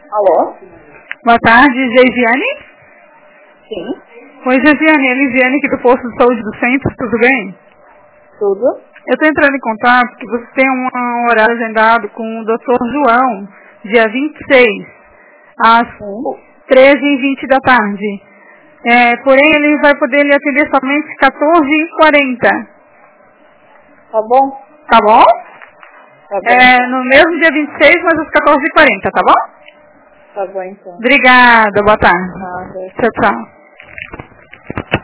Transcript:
Alô? Boa tarde, Geisiane? Sim. Oi, Geisiane, Elisiane aqui do Posto de Saúde do Centro, tudo bem? Tudo? Eu estou entrando em contato porque você tem um horário agendado com o Dr. João, dia 26, às 13h20 da tarde. Porém, ele vai poder lhe atender somente às 14h40. Tá bom? Tá bom? Tá bom. No mesmo dia 26, mas às 14h40, tá bom? Tá bom, então. Obrigada, boa tarde. Nada. Tchau, tchau.